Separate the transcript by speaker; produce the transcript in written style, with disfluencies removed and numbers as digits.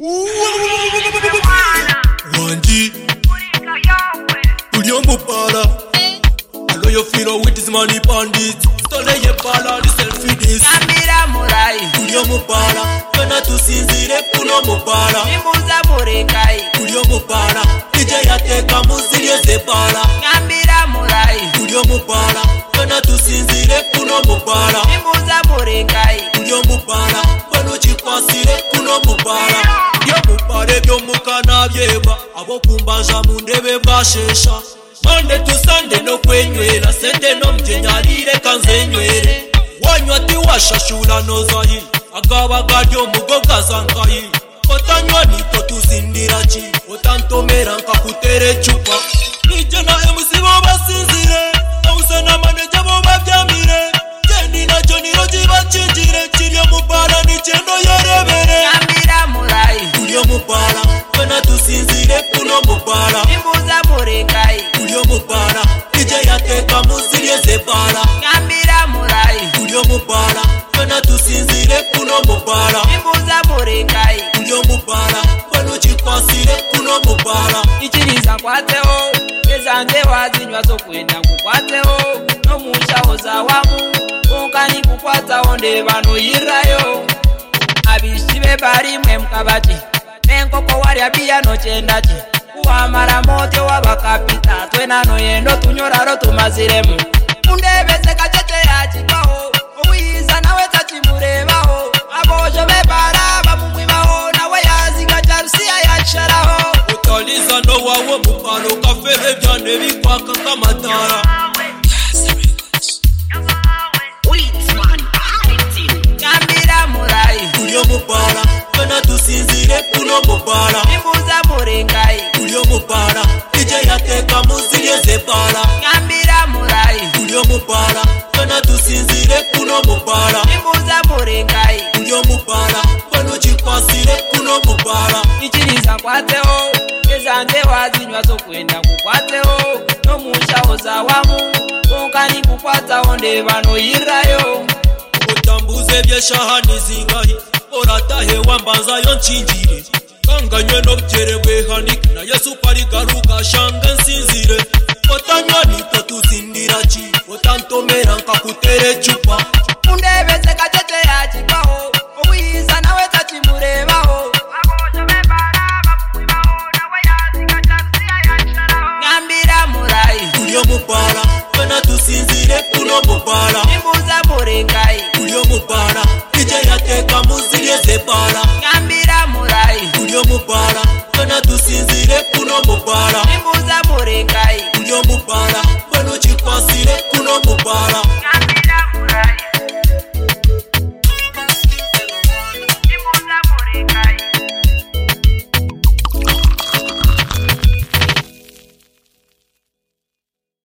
Speaker 1: Wanji Uliombo para Allo yo filo with this money pandit Stole ye pala, this selfie this
Speaker 2: Nyambira murai
Speaker 1: Uliombo para Fena tusinzire uliombo para
Speaker 2: Imbuza murekai
Speaker 1: Uliombo para DJ yateka muzirie zepala
Speaker 2: Nyambira murai
Speaker 1: Uliombo para Fena tusinzire uliombo para
Speaker 2: Imbuza murekai
Speaker 1: Uliombo para Wano chipasire uliombo para Mupare byo mukana byeba abo kumbanja mundebe bashesha Monday to Sunday no kwenywera sende no mjenyarire kanzenywere wanywa ti washashula nozayi agaba gadyo mugoga zankayi otanywa nito tuzindira chi otantomera nkakutere chupa nije na MC bo basinzire ause na manager bo babyamire jendi na Johnny Roji bachinjire kiryo mupara ni chendo yerebere
Speaker 2: Nyambira murai
Speaker 1: Uliombo para Fena tusinzire uliombo para
Speaker 2: Imbuza murekai
Speaker 1: Uliombo para DJ yateka muzirie zepala
Speaker 2: Nyambira murai
Speaker 1: Uliombo para Fena tusinzire uliombo para
Speaker 2: Imbuza murekai
Speaker 1: Uliombo para Wano chipasire uliombo para
Speaker 2: Ichiriza kwateo Ezanze wazinywa zokwenda kukwateo No mushahoza wamu Kunkani kukwata onde bano yirayo Abishibe bari mwe mkabati Enkoko wari abia no chendachi Kuhamara mote wabakapita Twenano yendo tunyoraro tumaziremu Undebeze kachete ya chikaho Uwiza nawe tachimurebaho Abojo bebara bamumwimaho Nawe yaziga jarusia ya charaho
Speaker 1: Utaliza no wawo mupalo kafere byane bikwaka kamatara
Speaker 2: Nyambira murai
Speaker 1: Uliombo para Fena tusinzire uliombo para
Speaker 2: Imbuza murengai
Speaker 1: Uliombo para DJ yateka muzirie zepala
Speaker 2: Nyambira murai
Speaker 1: Uliombo para Fena tusinzire uliombo para
Speaker 2: Imbuza murengai
Speaker 1: Uliombo para Wano chipasire uliombo para
Speaker 2: Ichiriza kwateo Ezanze wazinywa zokwenda kukwateo No mushahoza wamu Kunkani kukwata onde bano yirayo
Speaker 1: Utambuze byeshahani zingahi Oratahe wambanza yonchinjire Kanganywe no byerebwe hanik Na Yesu pari garuka shange nsinzire Otanywa nito tuzindira chi Otantomera nkakutere chupa
Speaker 2: Undebeze kachete ya chikaho